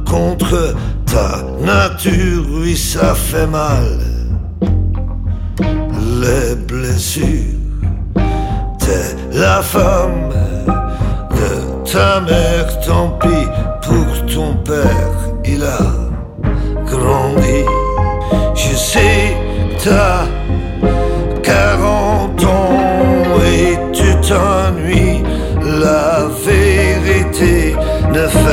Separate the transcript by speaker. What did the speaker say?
Speaker 1: contre ta nature, oui ça fait mal. Les blessures, t'es la femme de ta mère, tant pis pour ton père, il a grandi. Je sais, t'as 40 ans et tu t'ennuies, la vérité ne fait